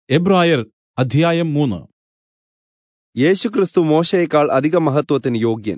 എബ്രായർ അധ്യായം 3. യേശുക്രിസ്തു മോശയേക്കാൾ അധിക മഹത്വത്തിന് യോഗ്യൻ.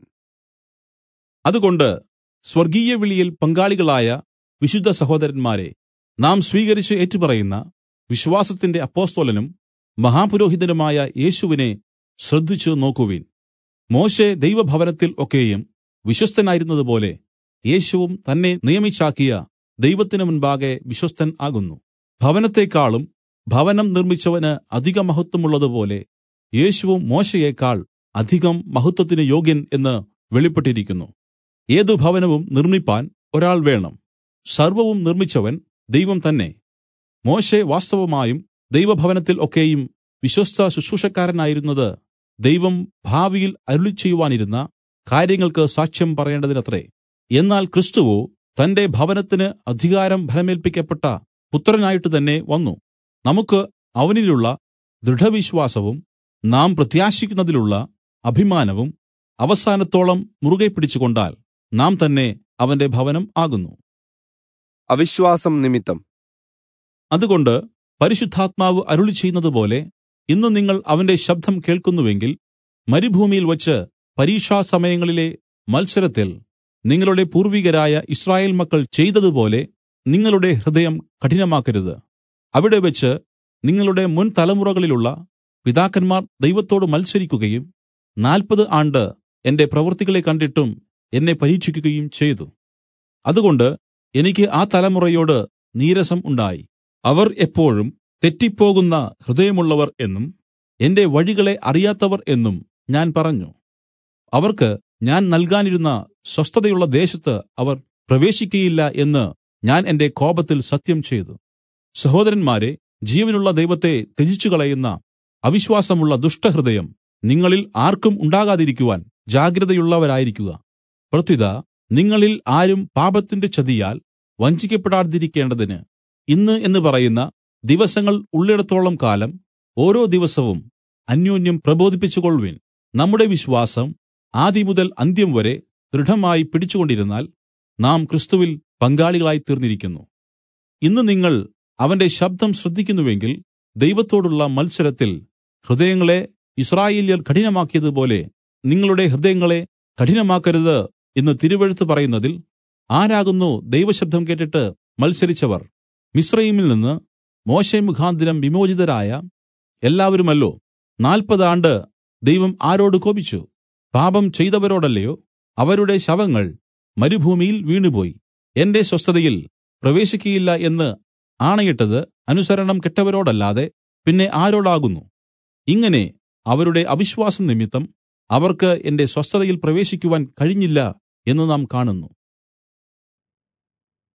അതുകൊണ്ട് സ്വർഗീയ വിളിയിൽ പങ്കാളികളായ വിശുദ്ധ സഹോദരന്മാരെ, നാം സ്വീകരിച്ച് ഏറ്റുപറയുന്ന വിശ്വാസത്തിന്റെ അപ്പൊസ്തലനും മഹാപുരോഹിതനുമായ യേശുവിനെ ശ്രദ്ധിച്ചു നോക്കുവിൻ. മോശെ ദൈവഭവനത്തിൽ ഒക്കെയും വിശ്വസ്തനായിരുന്നതുപോലെ യേശുവും തന്നെ നിയമിച്ചാക്കിയ ദൈവത്തിന് മുൻപാകെ വിശ്വസ്തൻ ആകുന്നു. ഭവനത്തെക്കാളും ഭവനം നിർമ്മിച്ചവന് അധിക മഹത്വമുള്ളതുപോലെ യേശുവും മോശയേക്കാൾ അധികം മഹത്വത്തിന് യോഗ്യൻ എന്ന് വെളിപ്പെട്ടിരിക്കുന്നു. ഏതു ഭവനവും നിർമ്മിപ്പാൻ ഒരാൾ വേണം. സർവ്വവും നിർമ്മിച്ചവൻ ദൈവം തന്നെ. മോശെ വാസ്തവമായും ദൈവഭവനത്തിൽ ഒക്കെയും വിശ്വസ്ത ശുശ്രൂഷക്കാരനായിരുന്നത് ദൈവം ഭാവിയിൽ അരുളിച്ചെയ്യുവാനിരുന്ന കാര്യങ്ങൾക്ക് സാക്ഷ്യം പറയേണ്ടതിനത്രേ. എന്നാൽ ക്രിസ്തുവോ തന്റെ ഭവനത്തിന് അധികാരം ഫലമേൽപ്പിക്കപ്പെട്ട പുത്രനായിട്ട് തന്നെ വന്നു. നമുക്ക് അവനിലുള്ള ദൃഢവിശ്വാസവും നാം പ്രത്യാശിക്കുന്നതിലുള്ള അഭിമാനവും അവസാനത്തോളം മുറുകെ പിടിച്ചുകൊണ്ടാൽ നാം തന്നെ അവന്റെ ഭവനം ആകുന്നു. അവിശ്വാസം നിമിത്തം. അതുകൊണ്ട് പരിശുദ്ധാത്മാവ് അരുളിച്ചെയ്യുന്നതുപോലെ ഇന്ന് നിങ്ങൾ അവന്റെ ശബ്ദം കേൾക്കുന്നുവെങ്കിൽ, മരുഭൂമിയിൽ വച്ച് പരീക്ഷാസമയങ്ങളിലെ മത്സരത്തിൽ നിങ്ങളുടെ പൂർവികരായ യിസ്രായേൽ മക്കൾ ചെയ്തതുപോലെ നിങ്ങളുടെ ഹൃദയം കഠിനമാക്കരുത്. അവിടെ വെച്ച് നിങ്ങളുടെ മുൻ തലമുറകളിലുള്ള പിതാക്കന്മാർ ദൈവത്തോട് മത്സരിക്കുകയും 40 ആണ്ട് എന്റെ പ്രവൃത്തികളെ കണ്ടിട്ടും എന്നെ പരീക്ഷിക്കുകയും ചെയ്തു. അതുകൊണ്ട് എനിക്ക് ആ തലമുറയോട് നീരസം ഉണ്ടായി. അവർ എപ്പോഴും തെറ്റിപ്പോകുന്ന ഹൃദയമുള്ളവർ എന്നും എന്റെ വഴികളെ അറിയാത്തവർ എന്നും ഞാൻ പറഞ്ഞു. അവർക്ക് ഞാൻ നൽകാനിരുന്ന സ്വസ്ഥതയുള്ള ദേശത്ത് അവർ പ്രവേശിക്കയില്ല എന്ന് ഞാൻ എന്റെ കോപത്തിൽ സത്യം ചെയ്തു. സഹോദരന്മാരെ, ജീവനുള്ള ദൈവത്തെ ത്യജിച്ചുകളയുന്ന അവിശ്വാസമുള്ള ദുഷ്ടഹൃദയം നിങ്ങളിൽ ആർക്കും ഉണ്ടാകാതിരിക്കുവാൻ ജാഗ്രതയുള്ളവരായിരിക്കുക. പ്രത്യുത നിങ്ങളിൽ ആരും പാപത്തിന്റെ ചതിയാൽ വഞ്ചിക്കപ്പെടാതിരിക്കേണ്ടതിന് ഇന്ന് എന്ന് പറയുന്ന ദിവസങ്ങൾ ഉള്ളിടത്തോളം കാലം ഓരോ ദിവസവും അന്യോന്യം പ്രബോധിപ്പിച്ചുകൊൾവിൻ. നമ്മുടെ വിശ്വാസം ആദിമുതൽ അന്ത്യം വരെ ദൃഢമായി പിടിച്ചുകൊണ്ടിരുന്നാൽ നാം ക്രിസ്തുവിൽ പങ്കാളികളായിത്തീർന്നിരിക്കുന്നു. ഇന്ന് നിങ്ങൾ അവന്റെ ശബ്ദം ശ്രദ്ധിക്കുന്നുവെങ്കിൽ, ദൈവത്തോടുള്ള മത്സരത്തിൽ ഹൃദയങ്ങളെ യിസ്രായേല്യർ കഠിനമാക്കിയതുപോലെ നിങ്ങളുടെ ഹൃദയങ്ങളെ കഠിനമാക്കരുത് എന്ന് തിരുവെഴുത്ത് പറയുന്നതിൽ ആരാകുന്നു ദൈവശബ്ദം കേട്ടിട്ട് മത്സരിച്ചവർ? മിസ്രയീമിൽ നിന്ന് മോശെ മുഖാന്തരം വിമോചിതരായ എല്ലാവരുമല്ലോ. 40 ആണ്ട് ദൈവം ആരോട് കോപിച്ചു? പാപം ചെയ്തവരോടല്ലയോ? അവരുടെ ശവങ്ങൾ മരുഭൂമിയിൽ വീണുപോയി. എന്റെ സ്വസ്ഥതയിൽ പ്രവേശിക്കയില്ല എന്ന് ആണയിട്ടത് അനുസരണം കെട്ടവരോടല്ലാതെ പിന്നെ ആരോടാകുന്നു? ഇങ്ങനെ അവരുടെ അവിശ്വാസം നിമിത്തം അവർക്ക് എന്റെ സ്വസ്ഥതയിൽ പ്രവേശിക്കുവാൻ കഴിഞ്ഞില്ല എന്ന് നാം കാണുന്നു.